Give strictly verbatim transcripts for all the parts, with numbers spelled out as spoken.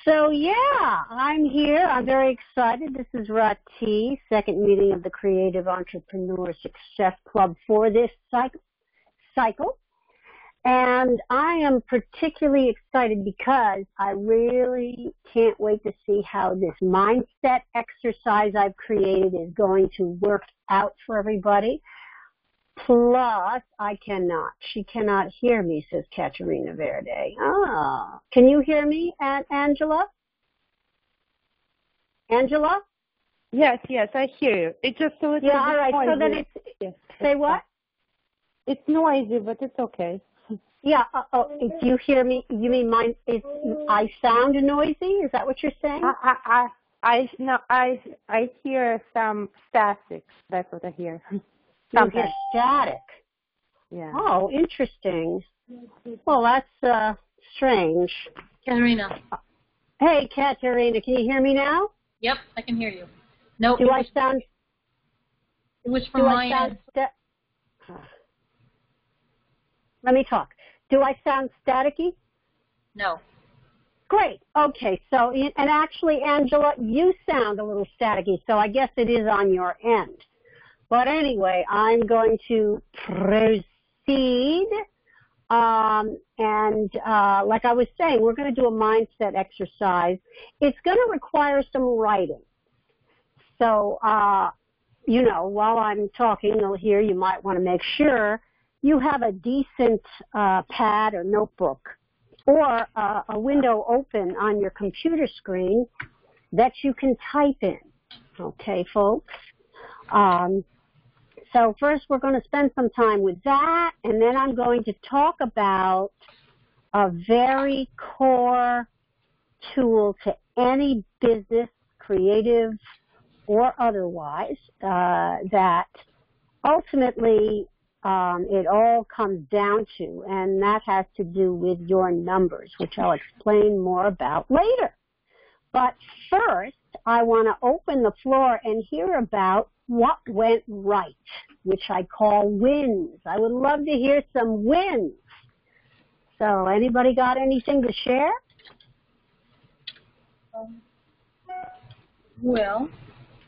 So yeah, I'm here. I'm very excited. This is Rati, second meeting of the Creative Entrepreneur Success Club for this cycle. And I am particularly excited because I really can't wait to see how this mindset exercise I've created is going to work out for everybody. Plus, I cannot. She cannot hear me, says Katerina Verde. Oh, can you hear me, Angela? Angela? Yes, yes, I hear you. It's just a little yeah, bit all right. noisy. So then it's, yes, say it's what? It's noisy, but it's okay. Yeah, uh, oh, do you hear me? You mean mine, it, I sound noisy? Is that what you're saying? I, I, I, I, no, I, I hear some statics. That's what I hear. You hear static. Yeah. Oh, interesting. Well, that's uh, strange. Katerina. Hey, Katerina, can you hear me now? Yep, I can hear you. No, do it I was, sound? It was from do my I sound end. sta- Let me talk. Do I sound staticky? No. Great. Okay. So, and actually, Angela, you sound a little staticky, so I guess it is on your end. But anyway, I'm going to proceed. Um, and uh, like I was saying, we're going to do a mindset exercise. It's going to require some writing. So, uh, you know, while I'm talking here, you might want to make sure you have a decent uh, pad or notebook or uh, a window open on your computer screen that you can type in. Okay, folks? Um, So first we're going to spend some time with that, and then I'm going to talk about a very core tool to any business, creative or otherwise, uh, that ultimately um, it all comes down to, and that has to do with your numbers, which I'll explain more about later. But first, I want to open the floor and hear about what went right, which I call wins. I would love to hear some wins. So anybody got anything to share? Um, well,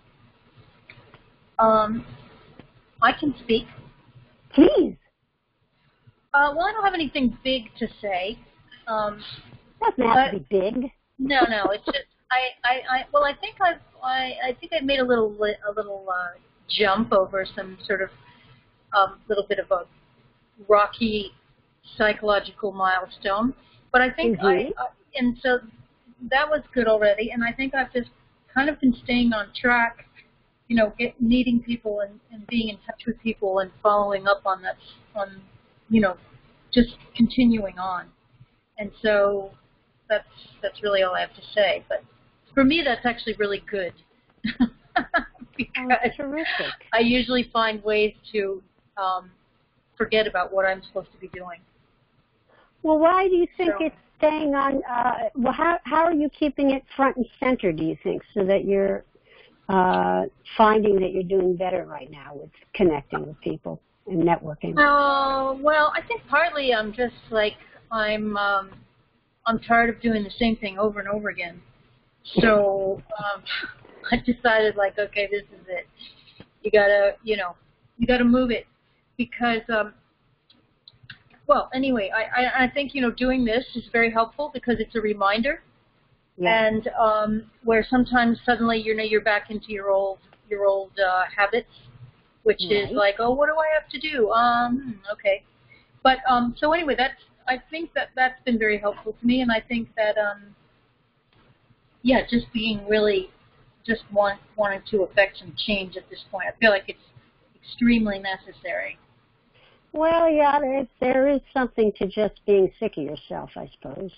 um, I can speak. Please. Uh, well, I don't have anything big to say. Um, Doesn't have to be big. No, no, it's just I, I, I well, I think I've, I, I think I made a little, a little uh, jump over some sort of, um, little bit of a rocky psychological milestone. But I think mm-hmm. I, I, and so that was good already. And I think I've just kind of been staying on track, you know, get, meeting people and, and being in touch with people and following up on that, on, you know, just continuing on. And so that's that's really all I have to say. But for me, that's actually really good. because oh, terrific. I usually find ways to um, forget about what I'm supposed to be doing. Well, why do you think so, it's staying on? Uh, well, how how are you keeping it front and center? Do you think so that you're uh, finding that you're doing better right now with connecting with people and networking? Oh, uh, well, I think partly I'm just like I'm. Um, I'm tired of doing the same thing over and over again. So um, I decided, like, okay, this is it. You gotta, you know, you gotta move it because, um, well, anyway, I, I, I think you know doing this is very helpful because it's a reminder, yeah. and um, where sometimes suddenly you know you're back into your old your old uh, habits, which right. is like, oh, what do I have to do? Um, okay, but um, so anyway, that's. I think that that's been very helpful to me, and I think that, um, yeah, just being really, just want, wanting to affect some change at this point. I feel like it's extremely necessary. Well, yeah, there is, there is something to just being sick of yourself, I suppose.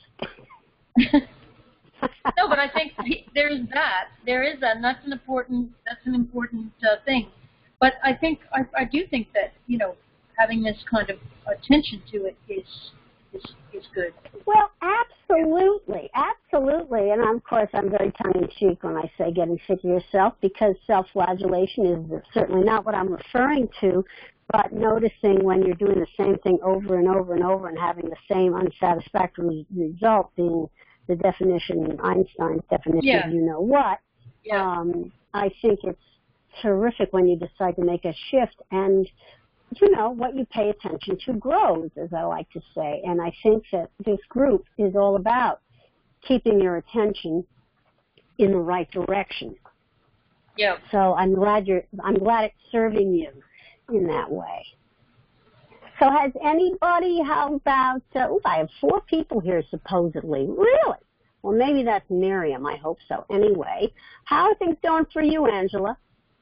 No, but I think there's that. There is that, and that's an important, that's an important uh, thing. But I think, I, I do think that, you know, having this kind of attention to it is, Is, is good. Well, absolutely, absolutely. And of course, I'm very tongue-in-cheek when I say getting sick of yourself because self-flagellation is certainly not what I'm referring to, but noticing when you're doing the same thing over and over and over and having the same unsatisfactory result being the definition, Einstein's definition Yeah. of you know what. Yeah. Um, I think it's terrific when you decide to make a shift, and you know what you pay attention to grows, as I like to say. And I think that this group is all about keeping your attention in the right direction. Yeah. So I'm glad you're. I'm glad it's serving you in that way. So has anybody? How about? Uh, oh, I have four people here supposedly. Really? Well, maybe that's Miriam. I hope so. Anyway, how are things going for you, Angela?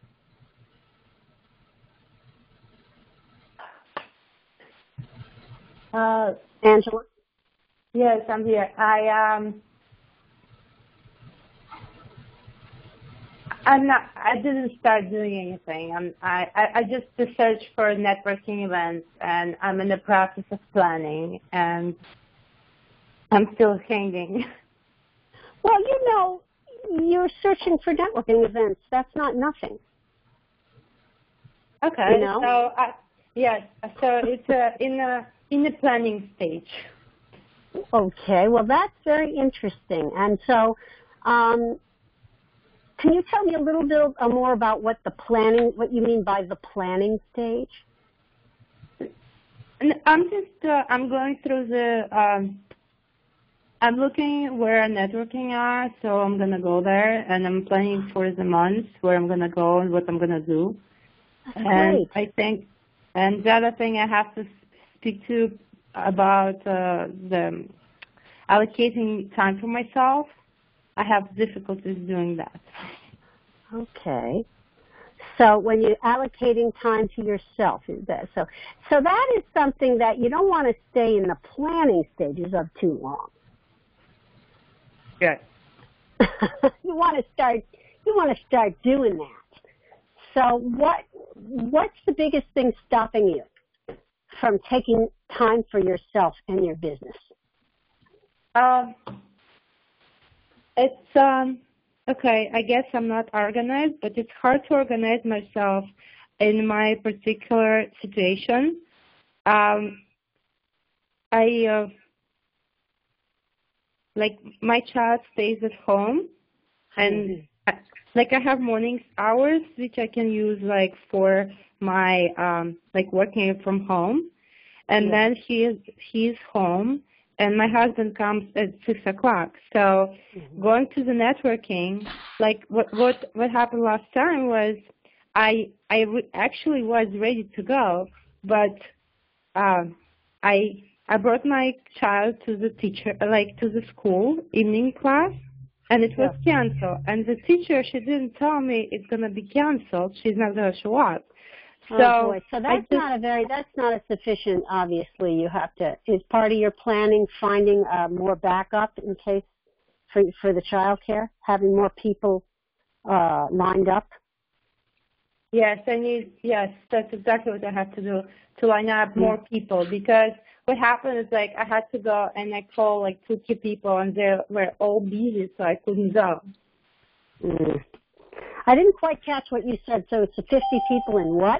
Uh, Angela? yes, I'm here. I um, I'm not. I didn't start doing anything. I'm. I. I I just searched for networking events, and I'm in the process of planning, and I'm still hanging. Well, you know, you're searching for networking events. That's not nothing. Okay. You know? So I, yes. So it's uh, in a in the planning stage. Okay. Well, that's very interesting. And so, um, can you tell me a little bit uh, more about what the planning, what you mean by the planning stage? And I'm just. Uh, I'm going through the. Um, I'm looking where networking are, so I'm gonna go there, and I'm planning for the months where I'm gonna go and what I'm gonna do. That's And great. I think, and the other thing I have to speak to about uh, the allocating time for myself. I have difficulties doing that. Okay. So when you're allocating time to yourself, is that so? So that is something that you don't want to stay in the planning stages of too long. Good. you want to start. You want to start doing that. So what? What's the biggest thing stopping you from taking time for yourself and your business? Um, it's um okay. I guess I'm not organized, but it's hard to organize myself in my particular situation. Um, I uh, like my child stays at home, and Mm-hmm. I, like I have morning hours which I can use like for my um like working from home, and Yeah. then he is he's home. And my husband comes at six o'clock. So Mm-hmm. going to the networking, like what what what happened last time was, I I re- actually was ready to go, but um, I I brought my child to the teacher, like to the school evening class, and it was Yeah. canceled. And the teacher, she didn't tell me it's gonna be canceled. She's not gonna show up. So oh boy, so I that's just, not a very, that's not a sufficient, obviously. You have to, is part of your planning finding uh, more backup in case for for the child care, having more people uh, lined up? yes, I need, yes, that's exactly what I have to do, to line up more people, because what happened is like I had to go and I called like two key people and they were all busy, so I couldn't go. Mm. I didn't quite catch what you said. So it's fifty people in what?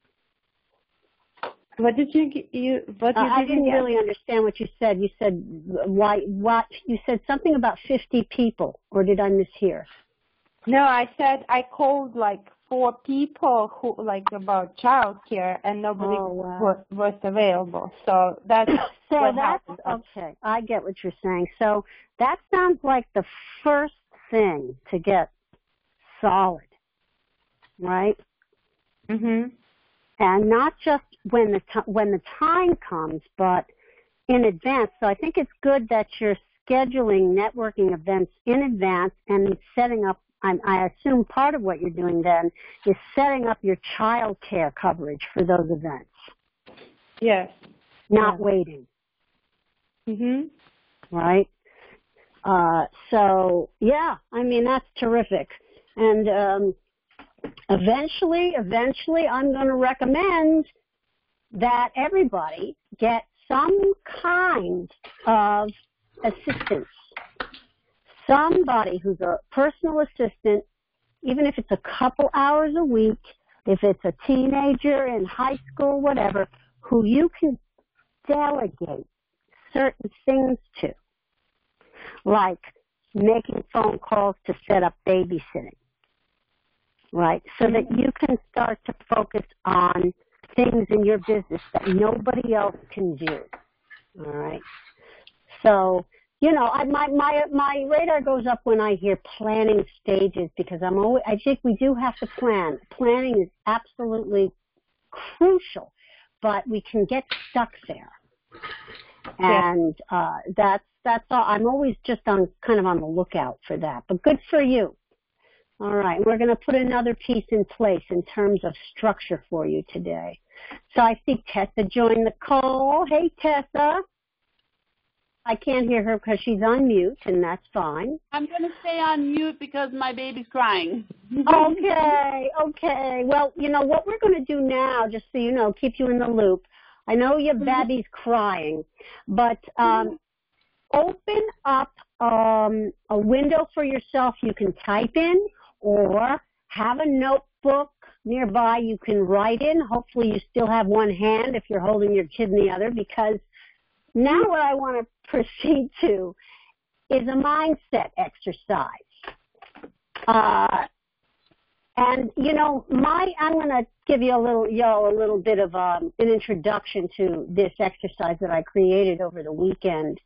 What did you, you what Uh, you I didn't didn't get? really understand what you said. You said why? What? You said something about fifty people, or did I mishear? No, I said I called like four people who like about childcare and nobody Oh, wow. was, was available. So that's So what that's, happened. okay, I get what you're saying. So that sounds like the first thing to get solid, right? Mhm. And not just when the t- when the time comes, but in advance. So I think it's good that you're scheduling networking events in advance and setting up, I, I assume part of what you're doing then is setting up your child care coverage for those events, Yes. not Yeah. waiting, Mhm. right? Uh, so, yeah, I mean, that's terrific. And um, eventually, eventually, I'm going to recommend that everybody get some kind of assistance. Somebody who's a personal assistant, even if it's a couple hours a week, if it's a teenager in high school, whatever, who you can delegate certain things to. like making phone calls to set up babysitting, right? So that you can start to focus on things in your business that nobody else can do, all right? So, you know, I, my, my, my radar goes up when I hear planning stages because I'm always, I think we do have to plan. Planning is absolutely crucial, but we can get stuck there. And uh, that's, that's all. I'm always just on kind of on the lookout for that, but good for you. All right, we're going to put another piece in place in terms of structure for you today. So I see Tessa join the call. Hey, Tessa. I can't hear her because she's on mute, and that's fine. I'm going to stay on mute because my baby's crying. Okay, okay. Well, you know, what we're going to do now, just so you know, keep you in the loop. I know your baby's crying, but um, open up um, a window for yourself you can type in, or have a notebook nearby you can write in. Hopefully you still have one hand if you're holding your kid in the other, because now what I want to proceed to is a mindset exercise. Uh, and, you know, my I'm going to give you a little, yo, a little bit of um, an introduction to this exercise that I created over the weekend.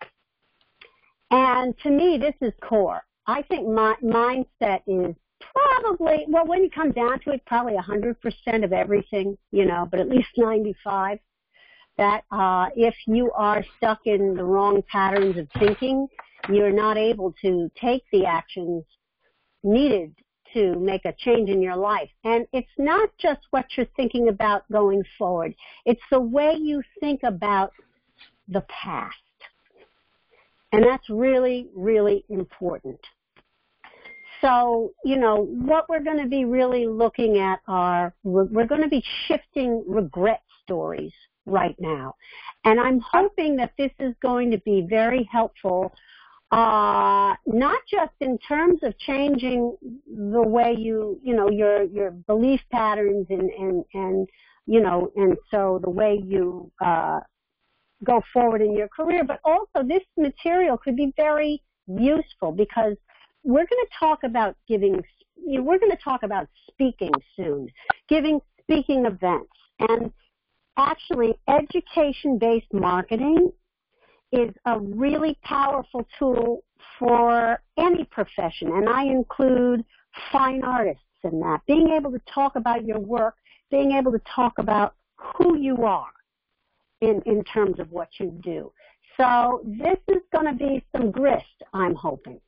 And to me, this is core. I think my mindset is probably, well, when you come down to it, probably one hundred percent of everything, you know, but at least ninety-five. That uh, if you are stuck in the wrong patterns of thinking, you're not able to take the actions needed to make a change in your life. And it's not just what you're thinking about going forward. It's the way you think about the past. And that's really, really important. So, you know, what we're going to be really looking at are, we're going to be shifting regret stories right now. And I'm hoping that this is going to be very helpful, uh, not just in terms of changing the way you, you know, your, your belief patterns and, and, and, you know, and so the way you, uh, go forward in your career, but also this material could be very useful because we're going to talk about giving, you know, we're going to talk about speaking soon, giving speaking events. And actually, education-based marketing is a really powerful tool for any profession, and I include fine artists in that. Being able to talk about your work, being able to talk about who you are in, in terms of what you do. So this is going to be some grist, I'm hoping.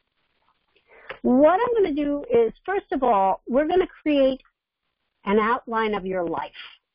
What I'm going to do is, first of all, we're going to create an outline of your life.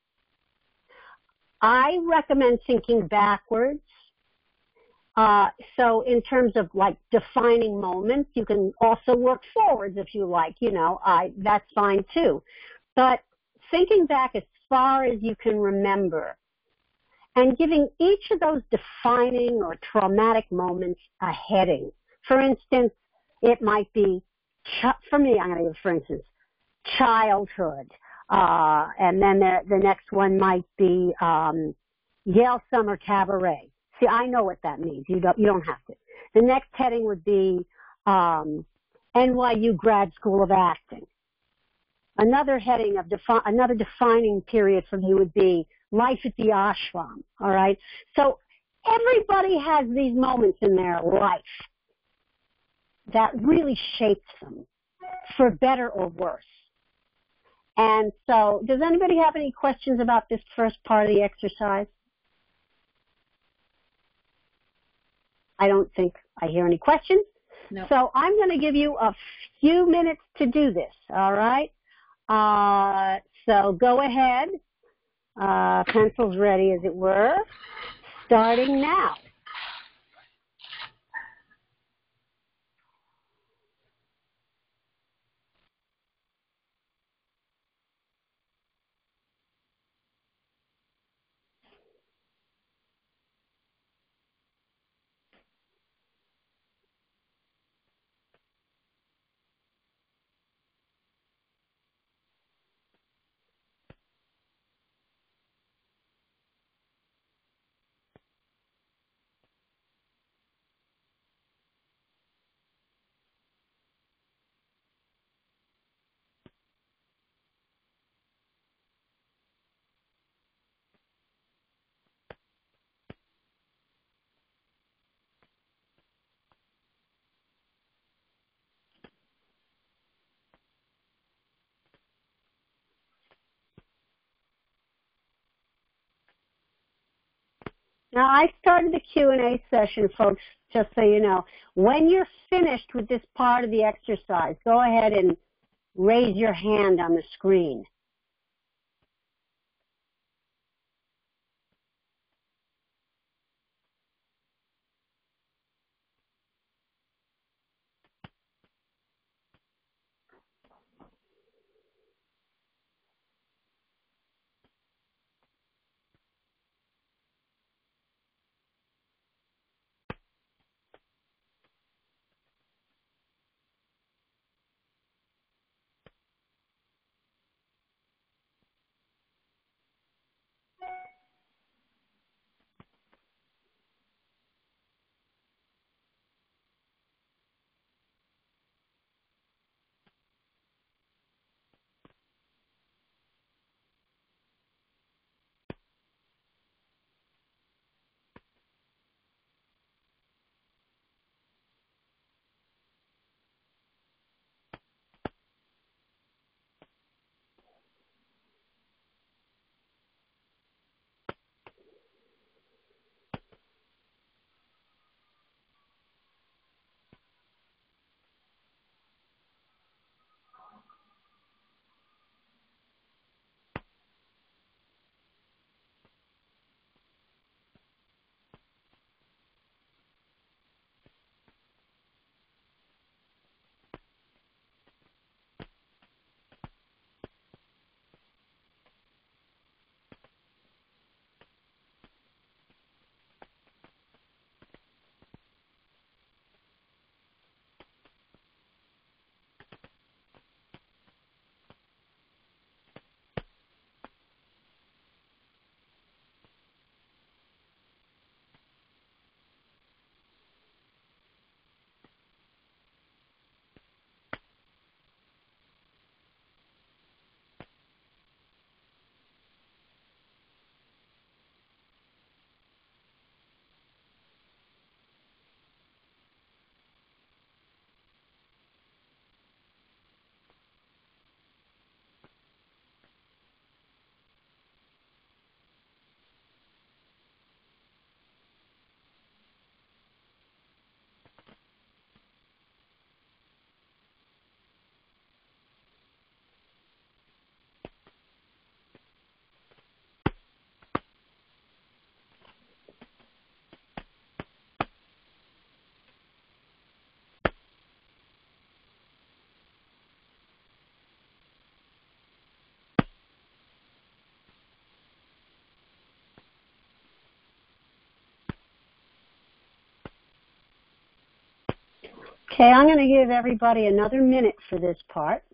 I recommend thinking backwards. Uh, so in terms of like defining moments, you can also work forwards if you like, you know, I, that's fine too. But thinking back as far as you can remember and giving each of those defining or traumatic moments a heading. For instance, it might be, for me, I'm going to give, for instance, childhood. Uh, and then the, the next one might be um, Yale Summer Cabaret. See, I know what that means. You don't, you don't have to. The next heading would be um, N Y U Grad School of Acting. Another heading of defi- another defining period for me would be life at the ashram. All right. So everybody has these moments in their life that really shapes them, for better or worse. And so, does anybody have any questions about this first part of the exercise? I don't think I hear any questions. No. So I'm going to give you a few minutes to do this, all right? Uh, so go ahead. Uh, pencils ready, as it were. Starting now. Now, I started the Q and A session, folks, just so you know. When you're finished with this part of the exercise, go ahead and raise your hand on the screen. Okay, I'm going to give everybody another minute for this part.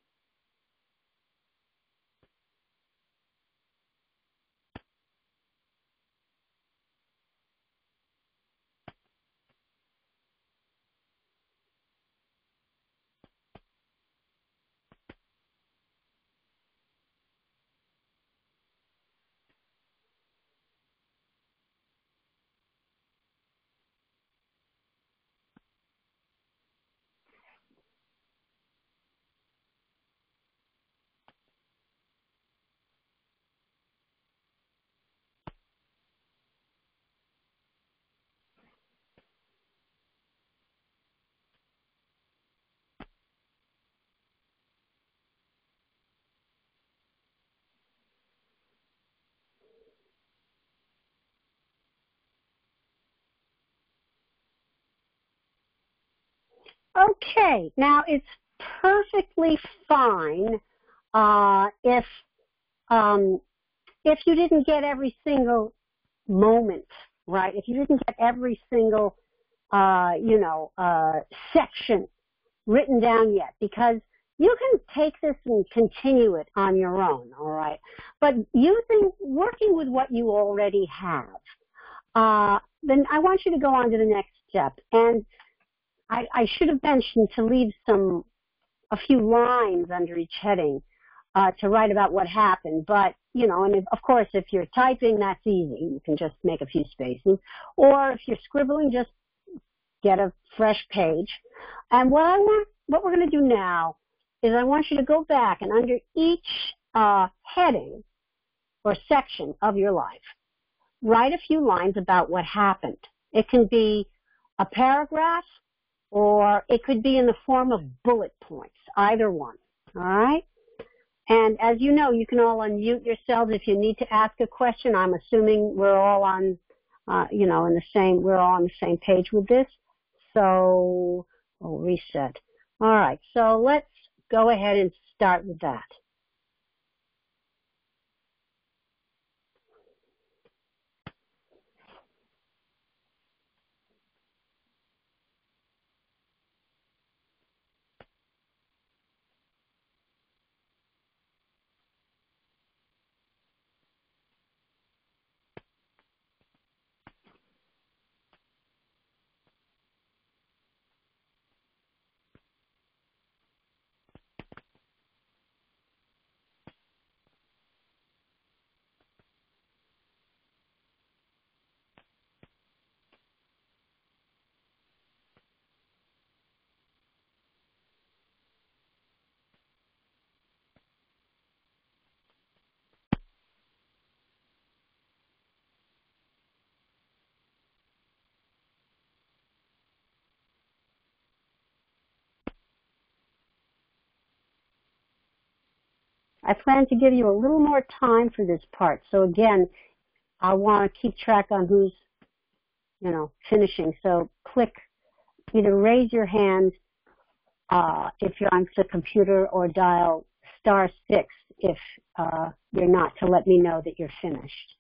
Okay, now it's perfectly fine uh, if um, if you didn't get every single moment, right? If you didn't get every single, uh, you know, uh, section written down yet, because you can take this and continue it on your own, all right? But using, working with what you already have, uh, then I want you to go on to the next step. And I, I should have mentioned to leave some, a few lines under each heading uh, to write about what happened. But, you know, and if, of course, if you're typing, that's easy. You can just make a few spaces. Or if you're scribbling, just get a fresh page. And what I want, what we're going to do now is I want you to go back and under each uh, heading or section of your life, write a few lines about what happened. It can be a paragraph or it could be in the form of bullet points, either one, all right? And as you know, you can all unmute yourselves if you need to ask a question. I'm assuming we're all on, uh, you know, in the same, we're all on the same page with this. So we'll reset. All right, so let's go ahead and start with that. I plan to give you a little more time for this part. So again, I want to keep track on who's, you know, finishing. So click, either raise your hand uh, if you're on the computer or dial star six if uh, you're not, to let me know that you're finished.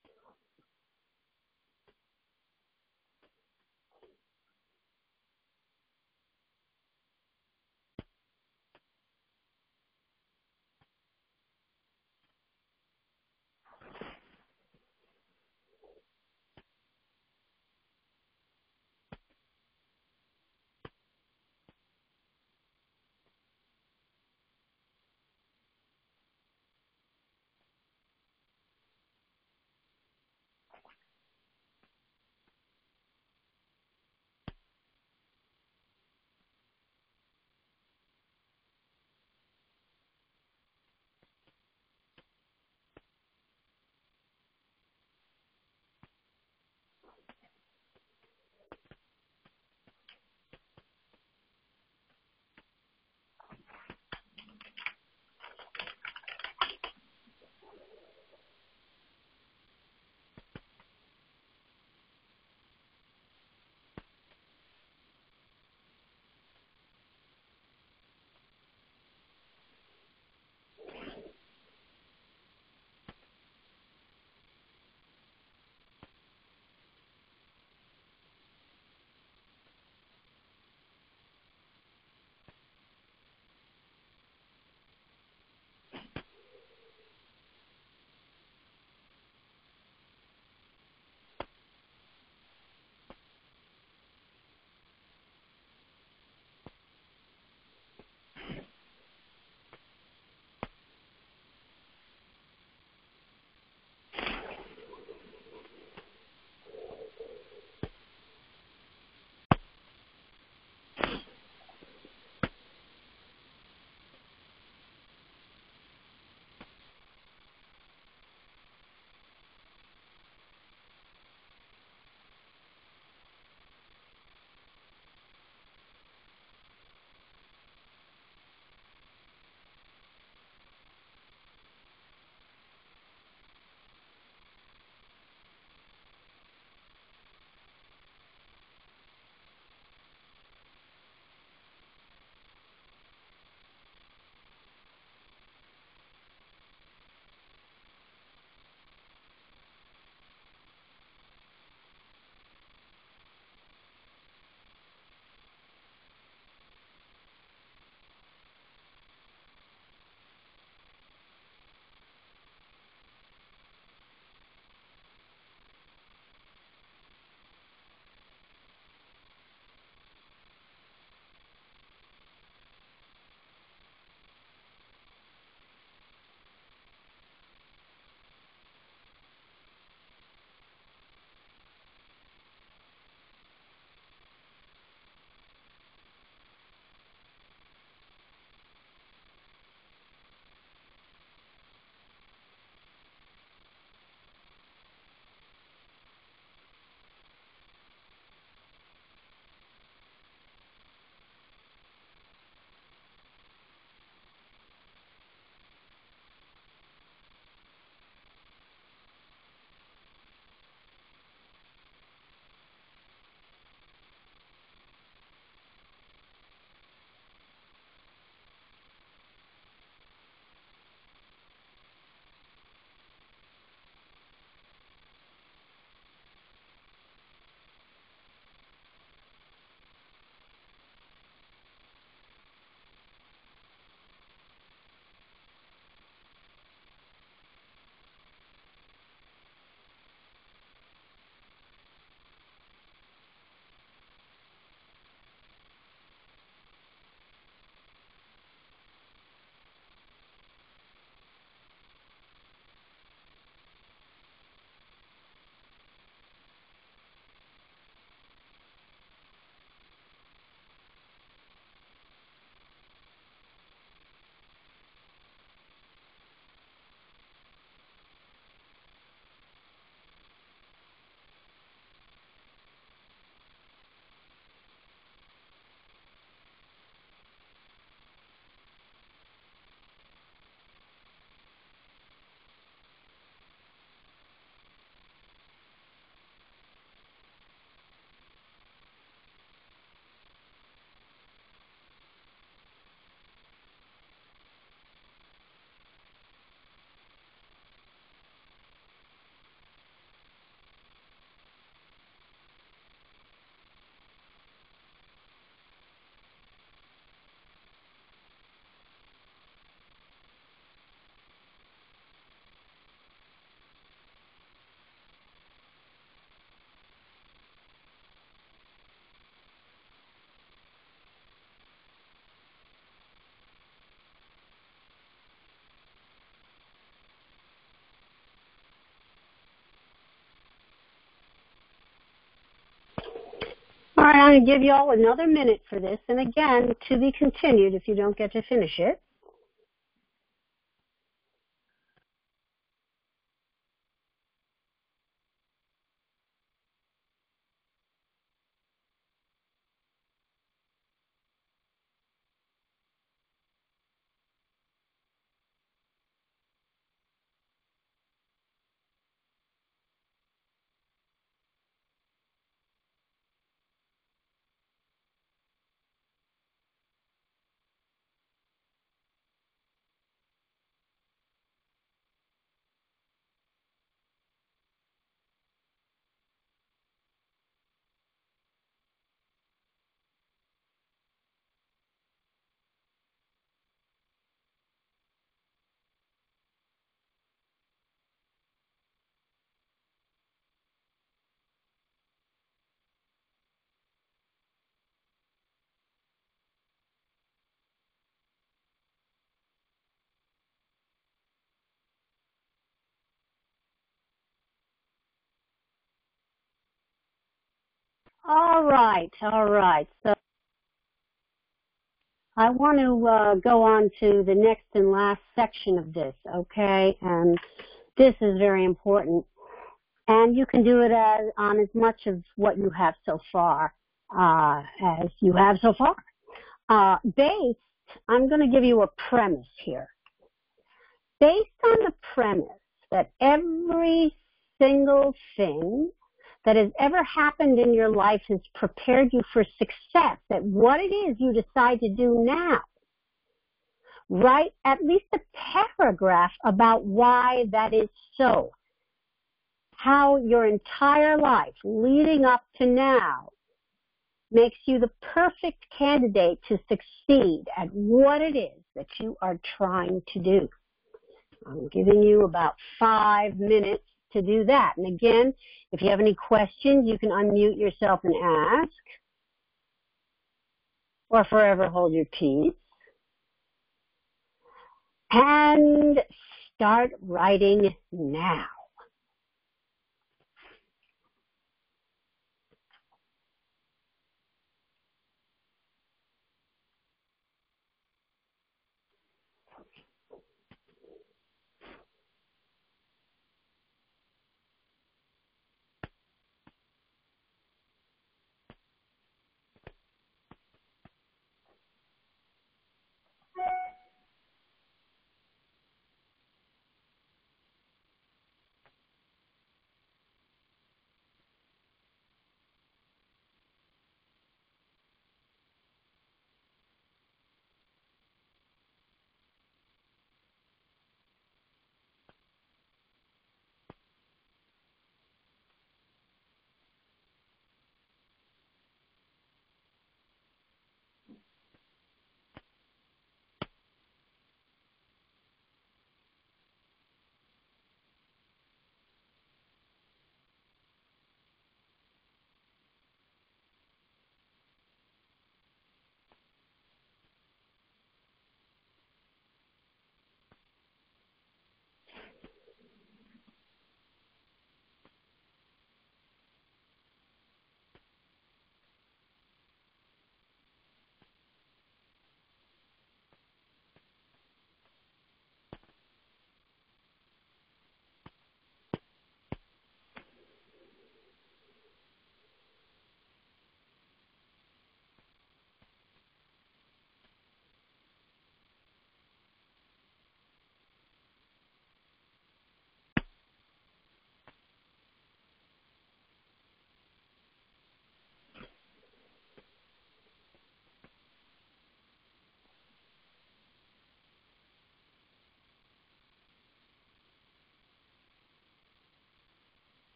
All right, I'm going to give you all another minute for this. And again, to be continued if you don't get to finish it. All right, all right. So I want to uh, go on to the next and last section of this, okay? And this is very important. And you can do it as, on as much of what you have so far uh, as you have so far. Uh, based, I'm going to give you a premise here. Based on the premise that every single thing that has ever happened in your life has prepared you for success at what it is you decide to do now, write at least a paragraph about why that is so. How your entire life leading up to now makes you the perfect candidate to succeed at what it is that you are trying to do. I'm giving you about five minutes to do that. And again, if you have any questions, you can unmute yourself and ask, or forever hold your peace. And start writing now.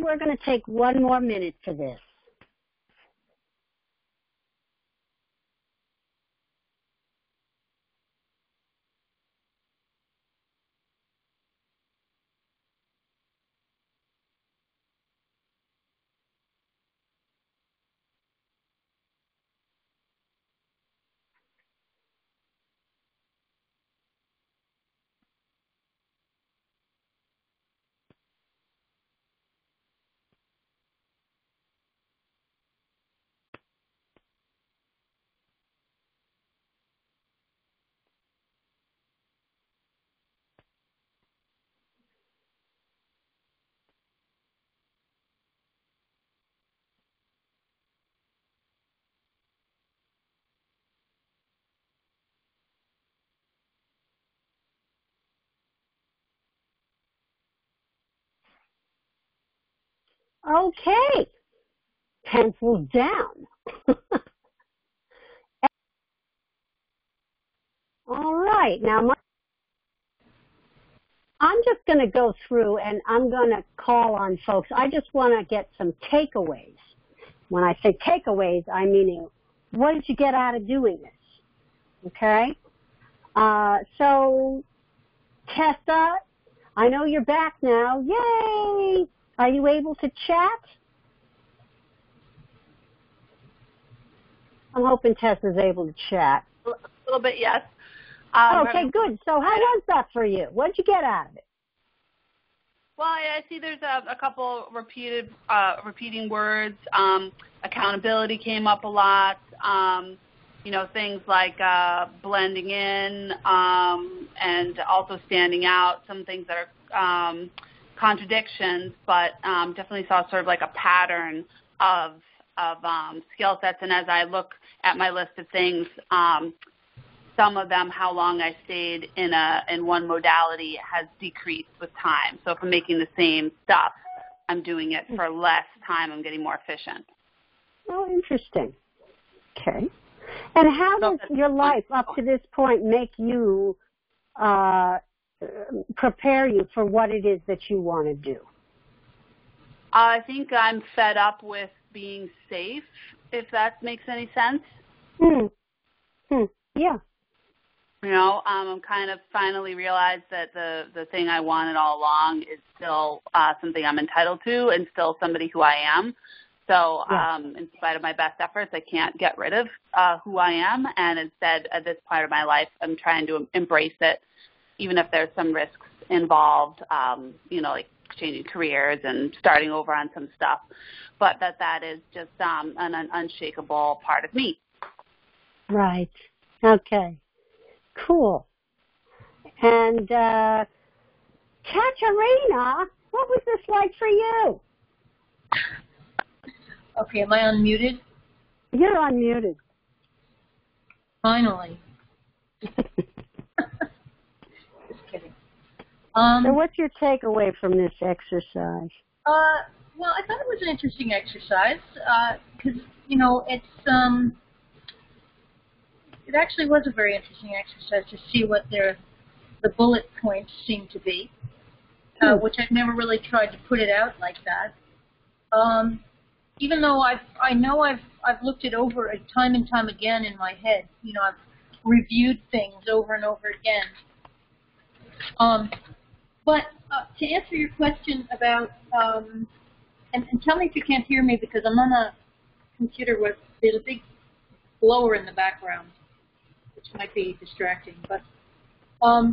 we're going to take one more minute for this. Okay, pencils down. All right, now my, I'm just going to go through and I'm going to call on folks. I just want to get some takeaways. When I say takeaways, I'm meaning what did you get out of doing this? Okay? Uh, so, Tessa, I know you're back now. Yay! Are you able to chat? I'm hoping Tessa's able to chat. A little bit, yes. Um, okay, good. So how was that for you? What did you get out of it? Well, I see there's a, a couple repeated, uh, repeating words. Um, accountability came up a lot. Um, you know, things like uh, blending in um, and also standing out. Some things that are um, contradictions, but um, definitely saw sort of like a pattern of of um, skill sets. And as I look at my list of things, um, some of them, how long I stayed in a in one modality has decreased with time. So if I'm making the same stuff, I'm doing it for less time. I'm getting more efficient. Oh, interesting. Okay. And how does your life up to this point make you uh, prepare you for what it is that you want to do? I think I'm fed up with being safe, if that makes any sense. Hmm. Hmm. Yeah. You know, um, I'm kind of finally realized that the, the thing I wanted all along is still uh, something I'm entitled to and still somebody who I am. So yeah. um, in spite of my best efforts, I can't get rid of uh, who I am. And instead, at this part of my life, I'm trying to embrace it, even if there's some risks involved, um, you know, like changing careers and starting over on some stuff. But that that is just um, an, an unshakable part of me. Right. Okay. Cool. And uh, Katerina, what was this like for you? Okay, am I unmuted? You're unmuted. Finally. Just kidding. Um, so what's your takeaway from this exercise? Uh, well, I thought it was an interesting exercise because, uh, you know, it's um, it actually was a very interesting exercise to see what their the bullet points seem to be, uh, hmm. which I've never really tried to put it out like that. Um, even though I've I know I've I've looked it over time and time again in my head. You know, I've reviewed things over and over again. Um, but uh, to answer your question about um, and, and tell me if you can't hear me because I'm on a computer with there's a big blower in the background, which might be distracting. But um,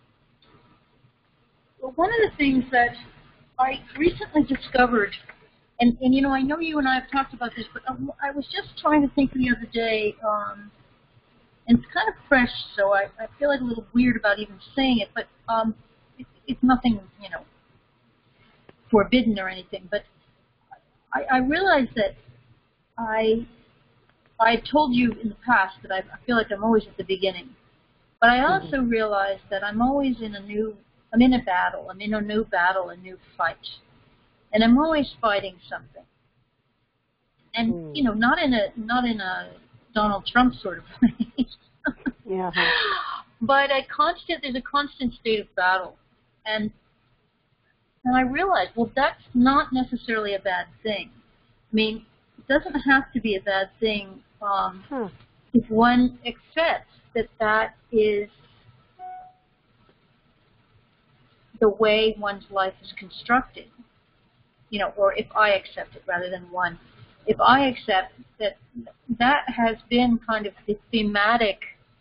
well, one of the things that I recently discovered, and, and you know, I know you and I have talked about this, but I was just trying to think the other day, um, and it's kind of fresh, so I, I feel like a little weird about even saying it, but um, it, it's nothing, you know, forbidden or anything, but I, I realized that I I told you in the past that I, I feel like I'm always at the beginning, but I also mm-hmm. realized that I'm always in a new, I'm in a battle, I'm in a new battle, a new fight, and I'm always fighting something, and mm. you know, not in a not in a Donald Trump sort of way, yeah, but a constant, there's a constant state of battle, and and I realized, well, that's not necessarily a bad thing. I mean, it doesn't have to be a bad thing um, huh. if one accepts that that is the way one's life is constructed, you know, or if I accept it rather than one. If I accept that that has been kind of the thematic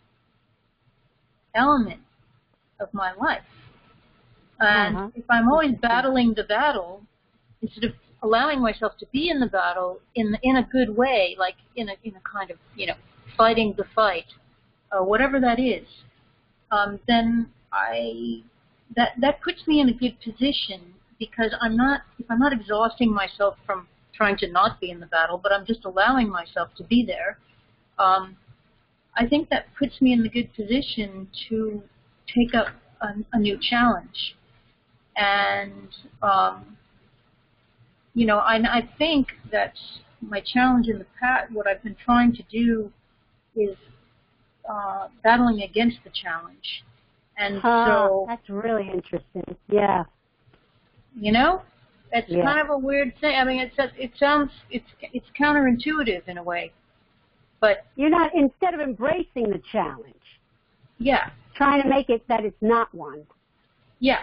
element of my life, and Uh-huh. if I'm always battling the battle, instead of allowing myself to be in the battle in in a good way, like in a in a kind of, you know, fighting the fight, or whatever that is, um, then I that that puts me in a good position, because I'm not if I'm not exhausting myself from trying to not be in the battle, but I'm just allowing myself to be there. Um, I think that puts me in the good position to take up a, a new challenge. And, um, you know, I, I think that my challenge in the past, what I've been trying to do is uh, battling against the challenge. And Huh, so, that's really interesting. Yeah. you know, it's Yeah. kind of a weird thing. I mean, it's it sounds, it's it's counterintuitive in a way. But, You're not, instead of embracing the challenge, yeah, trying to make it that it's not one. yeah.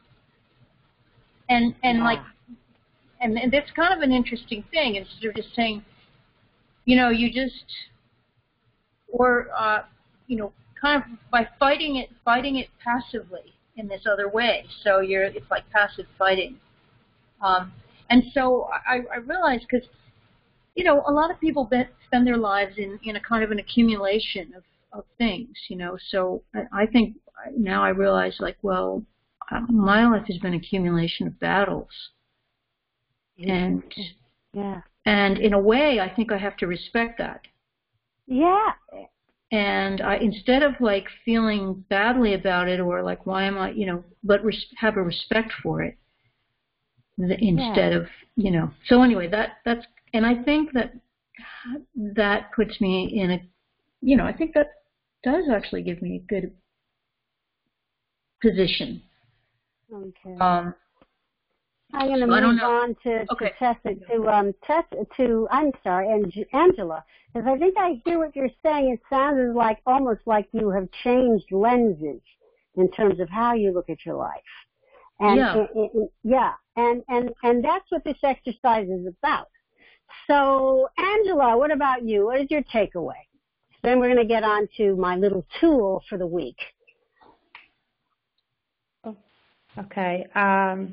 And, and Wow. like, and, and that's kind of an interesting thing, instead of just saying, you know, you just, or, uh, you know, kind of by fighting it, fighting it passively in this other way. So you're, it's like passive fighting. Um, and so I, I realized, because, you know, a lot of people bet, spend their lives in, in a kind of an accumulation of, of things, you know. So I, I think now I realize, like, well, uh, my life has been an accumulation of battles. And Yeah. and in a way, I think I have to respect that. Yeah. And I, instead of like feeling badly about it, or like, why am I, you know, but res- have a respect for it instead Yeah. of, you know. So anyway, that that's, and I think that that puts me in a, you know, I think that does actually give me a good position. Okay. Um, I'm going to so I don't move know. on to, to Okay. Tessa, to, um, Tessa, to, I'm sorry, Ang- Angela, because I think I hear what you're saying. It sounds like, almost like you have changed lenses in terms of how you look at your life. And, Yeah. and, and- yeah, and, and, and that's what this exercise is about. So, Angela, what about you? What is your takeaway? Then we're going to get on to my little tool for the week. Okay. Um,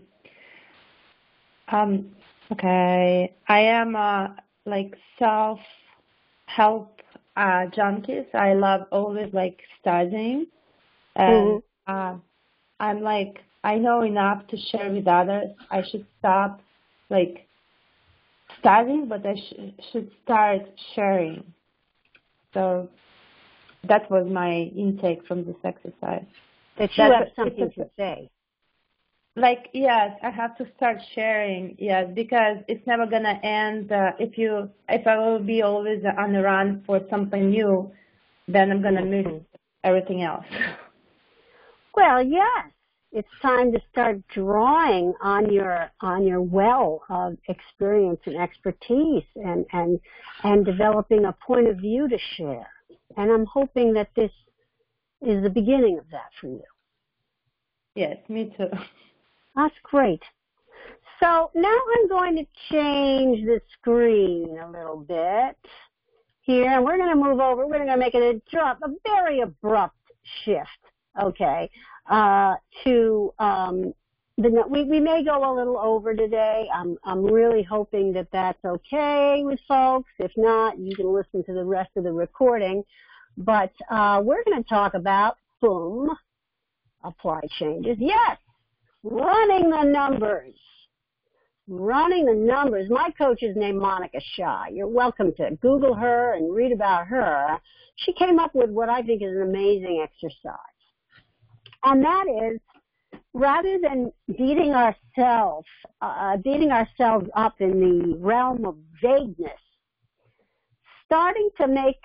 um, okay. I am uh, like self-help uh, junkies. I love always like studying, and Mm-hmm. uh, I'm like I know enough to share with others. I should stop like studying, but I sh- should start sharing. So that was my intake from this exercise. That you That's have a- something it's a- to say. Like, yes, I have to start sharing, yes, because it's never going to end. Uh, if you, if I will be always on the run for something new, then I'm going to miss everything else. Well, yes. It's time to start drawing on your on your well of experience and expertise, and, and and developing a point of view to share. And I'm hoping that this is the beginning of that for you. Yes, me too. That's great. So now I'm going to change the screen a little bit here, and we're going to move over. We're going to make it a drop, a very abrupt shift, okay, uh, to um, the, we, we may go a little over today. I'm, I'm really hoping that that's okay with folks. If not, you can listen to the rest of the recording. But uh, we're going to talk about, boom, apply changes. Yes, running the numbers. Running the numbers. My coach is named Monica Shah. You're welcome to Google her and read about her. She came up with what I think is an amazing exercise. And that is, rather than beating ourselves, uh, beating ourselves up in the realm of vagueness, starting to make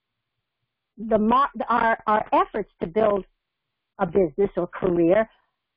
the our, our efforts to build a business or career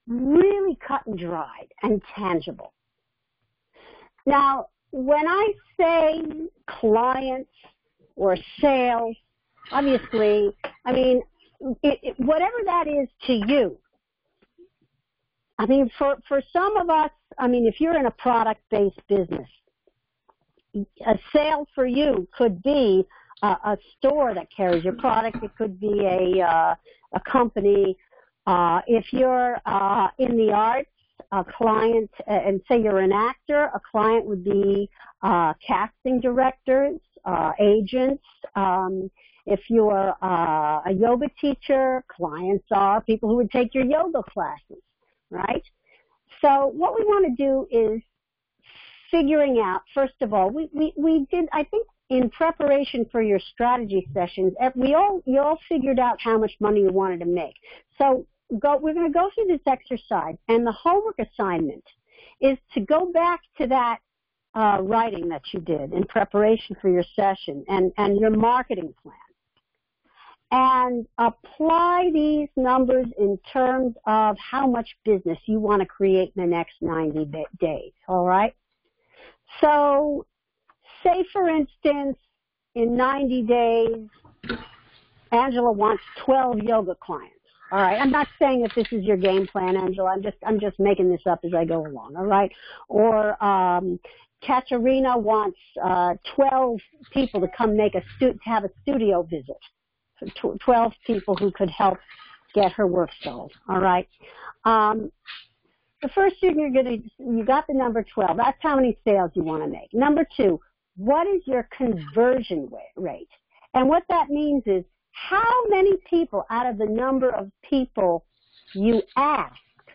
really cut and dried and tangible. Now, when I say clients or sales, obviously, I mean, it, it, whatever that is to you. I mean, for, for some of us, I mean, if you're in a product-based business, a sale for you could be a, a store that carries your product. It could be a, uh, a company. Uh, if you're uh, in the arts, a client, and say you're an actor, a client would be uh, casting directors, uh, agents. Um, if you're uh, a yoga teacher, clients are people who would take your yoga classes, right? So what we want to do is figuring out, first of all, we, we, we did, I think, in preparation for your strategy sessions, we all, you all figured out how much money you wanted to make. So Go, we're going to go through this exercise, and the homework assignment is to go back to that uh, writing that you did in preparation for your session and, and your marketing plan, and apply these numbers in terms of how much business you want to create in the next ninety days, all right? So say, for instance, in ninety days, Angela wants twelve yoga clients. All right, I'm not saying that this is your game plan, Angela. I'm just I'm just making this up as I go along. All right, or um, Katerina wants uh, twelve people to come make a stu- to have a studio visit. So twelve people who could help get her work sold. All right. Um, the first thing you're gonna you got the number twelve. That's how many sales you want to make. Number two, what is your conversion rate? And what that means is, how many people out of the number of people you asked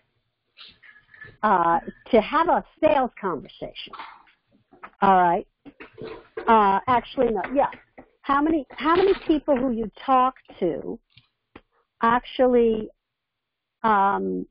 uh, to have a sales conversation? All right. Uh, actually, no. Yeah. How many? How many people who you talk to actually um,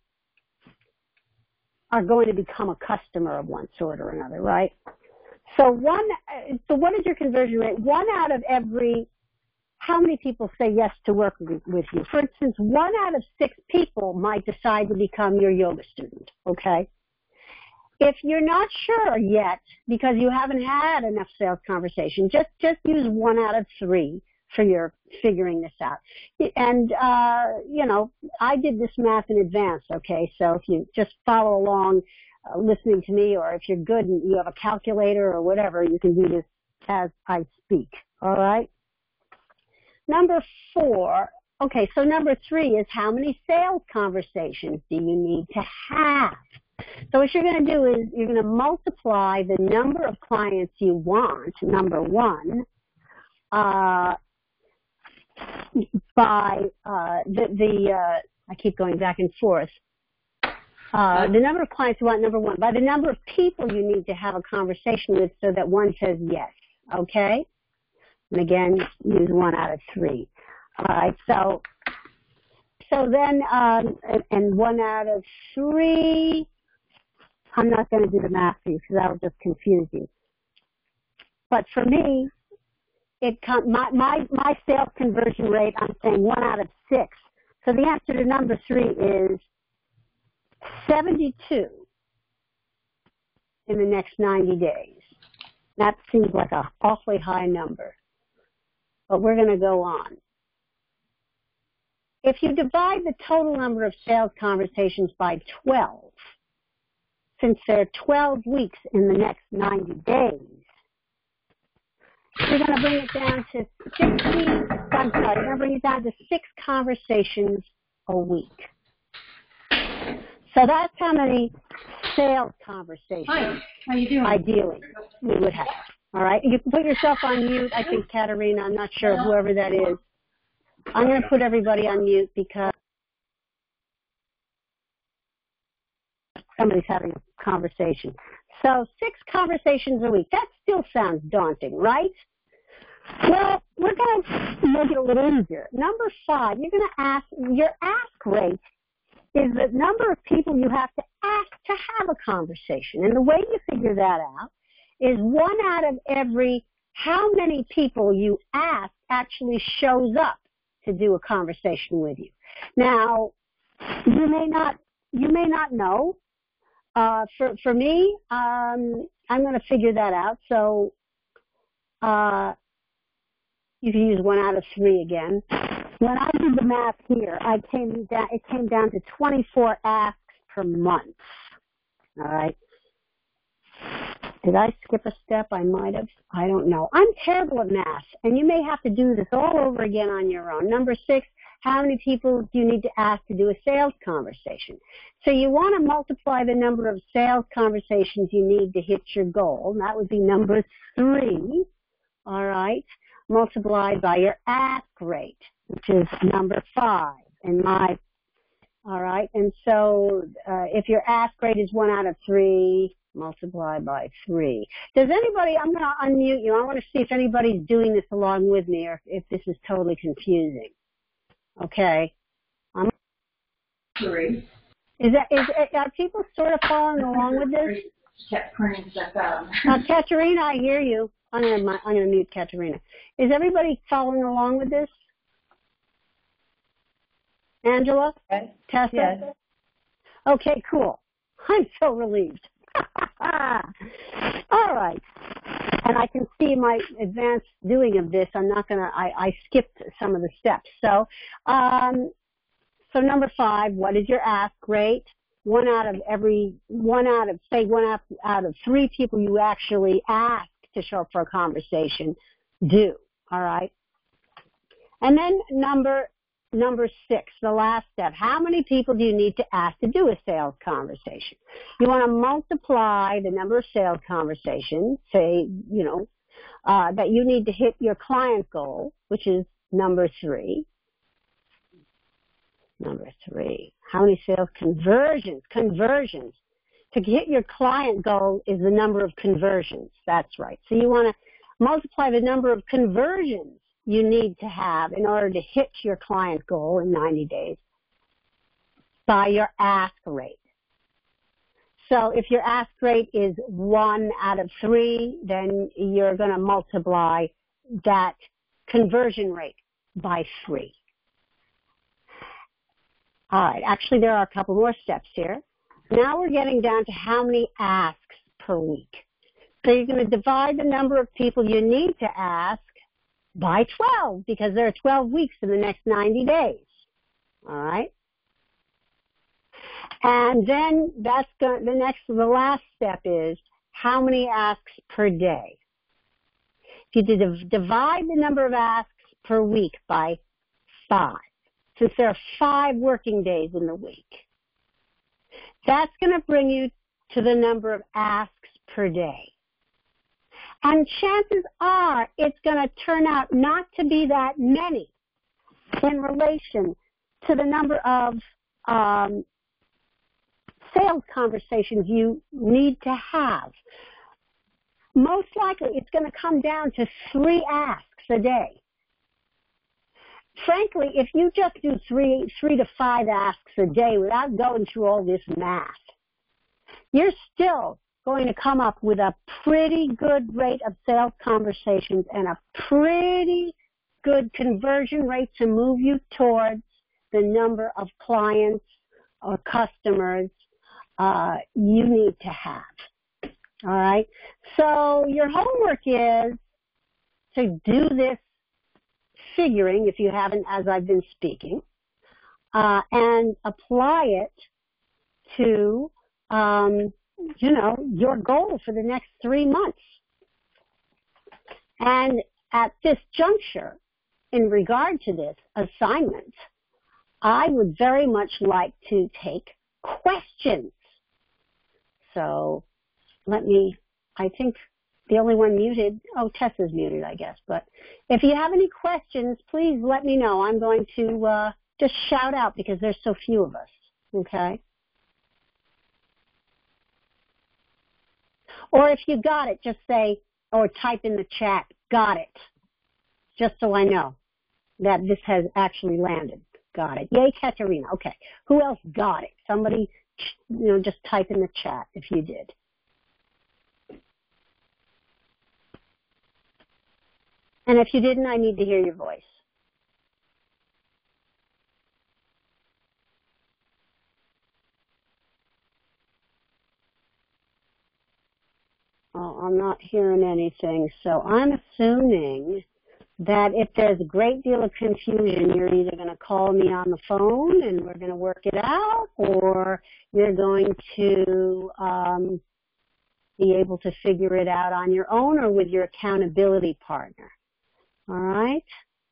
are going to become a customer of one sort or another? Right. So one. So what is your conversion rate? One out of every. How many people say yes to work with you? For instance, one out of six people might decide to become your yoga student, okay? If you're not sure yet, because you haven't had enough sales conversation, just, just use one out of three for your figuring this out. And, uh, you know, I did this math in advance, okay? So if you just follow along uh, listening to me, or if you're good and you have a calculator or whatever, you can do this as I speak, all right? Number four, okay, so number three is how many sales conversations do you need to have? So what you're going to do is you're going to multiply the number of clients you want, number one, uh, by uh, the, the uh, I keep going back and forth, uh, the number of clients you want, number one, by the number of people you need to have a conversation with so that one says yes, okay? And again, use one out of three. All right, so so then, um, and, and one out of three, I'm not going to do the math for you because that will just confuse you. But for me, it my, my, my sales conversion rate, I'm saying one out of six. So the answer to number three is seventy-two in the next ninety days. That seems like an awfully high number. But we're going to go on. If you divide the total number of sales conversations by twelve, since there are twelve weeks in the next ninety days, you're going to bring it down to sixty, I'm sorry, you're going to bring it down to six conversations a week. So that's how many sales conversations, Hi, how you doing? Ideally, we would have. All right, you can put yourself on mute. I think Katerina, I'm not sure whoever that is. I'm going to put everybody on mute because somebody's having a conversation. So six conversations a week. That still sounds daunting, right? Well, we're going to make it a little easier. Number five, you're going to ask, your ask rate is the number of people you have to ask to have a conversation. And the way you figure that out is one out of every how many people you ask actually shows up to do a conversation with you. Now, you may not you may not know. Uh, for, for me, um, I'm going to figure that out. So, uh, you can use one out of three again. When I did the math here, I came down, it came down to twenty-four asks per month. All right. Did I skip a step? I might have. I don't know. I'm terrible at math, and you may have to do this all over again on your own. Number six, how many people do you need to ask to do a sales conversation? So you want to multiply the number of sales conversations you need to hit your goal. And that would be number three, all right, multiplied by your ask rate, which is number five in my, all right. And so uh, if your ask rate is one out of three, multiply by three. Does anybody, I'm going to unmute you. I want to see if anybody's doing this along with me or if this is totally confusing. Okay. I'm Three. Is that, is, are people sort of following along with this? Kept printing stuff out. Uh, Katerina, I hear you. I'm going to, I'm going to mute Katerina. Is everybody following along with this? Angela? Yes. Tessa? Yes. Okay, cool. I'm so relieved. All right. And I can see my advanced doing of this. I'm not going to, I skipped some of the steps. So, um, so number five, what is your ask rate? One out of every, one out of, say one out, out of three people you actually ask to show up for a conversation do. All right. And then number Number six, the last step. How many people do you need to ask to do a sales conversation? You want to multiply the number of sales conversations, say, you know, uh, that you need to hit your client goal, which is number three. Number three. How many sales conversions? Conversions. To hit your client goal is the number of conversions. That's right. So you want to multiply the number of conversions you need to have in order to hit your client goal in ninety days by your ask rate. So if your ask rate is one out of three, then you're going to multiply that conversion rate by three. All right, actually there are a couple more steps here. Now we're getting down to how many asks per week. So you're going to divide the number of people you need to ask by twelve, because there are twelve weeks in the next ninety days. All right? And then that's going, the next, the last step is how many asks per day. If you div- divide the number of asks per week by five, since there are five working days in the week, that's going to bring you to the number of asks per day. And chances are it's going to turn out not to be that many in relation to the number of um, sales conversations you need to have. Most likely it's going to come down to three asks a day. Frankly, if you just do three, three to five asks a day without going through all this math, you're still going to come up with a pretty good rate of sales conversations and a pretty good conversion rate to move you towards the number of clients or customers uh, you need to have. All right? So your homework is to do this figuring, if you haven't, as I've been speaking, uh, and apply it to um, you know, your goal for the next three months. And at this juncture, in regard to this assignment, I would very much like to take questions. So let me, I think the only one muted, oh, Tessa's muted, I guess. But if you have any questions, please let me know. I'm going to uh, just shout out because there's so few of us, okay? Or if you got it, just say, or type in the chat, got it, just so I know that this has actually landed. Got it. Yay, Katerina. Okay. Who else got it? Somebody, you know, just type in the chat if you did. And if you didn't, I need to hear your voice. I'm not hearing anything. So I'm assuming that if there's a great deal of confusion, you're either going to call me on the phone and we're going to work it out, or you're going to um, be able to figure it out on your own or with your accountability partner. All right?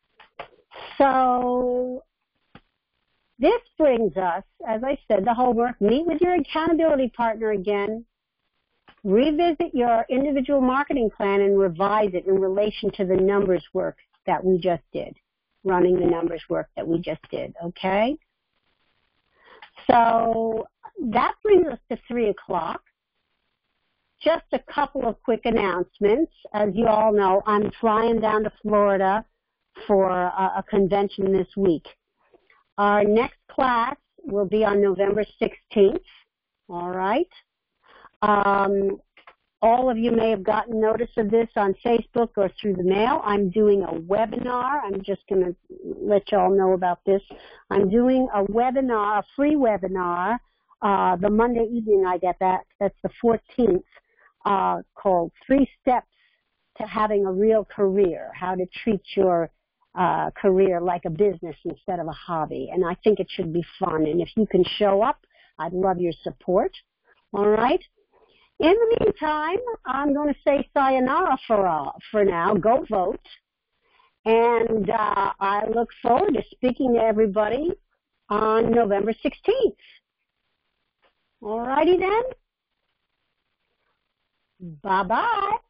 So this brings us, as I said, the homework. Meet with your accountability partner again. Revisit your individual marketing plan and revise it in relation to the numbers work that we just did, running the numbers work that we just did, okay? So that brings us to three o'clock. Just a couple of quick announcements. As you all know, I'm flying down to Florida for a, a convention this week. Our next class will be on November sixteenth, all right? Um, all of you may have gotten notice of this on Facebook or through the mail. I'm doing a webinar. I'm just going to let you all know about this. I'm doing a webinar, a free webinar, uh, the Monday evening I get that. That's the fourteenth, uh, called Three Steps to Having a Real Career, How to Treat Your uh, Career like a business instead of a hobby. And I think it should be fun. And if you can show up, I'd love your support. All right? In the meantime, I'm going to say sayonara for, uh, for now. Go vote. And uh, I look forward to speaking to everybody on November sixteenth. All righty then. Bye-bye.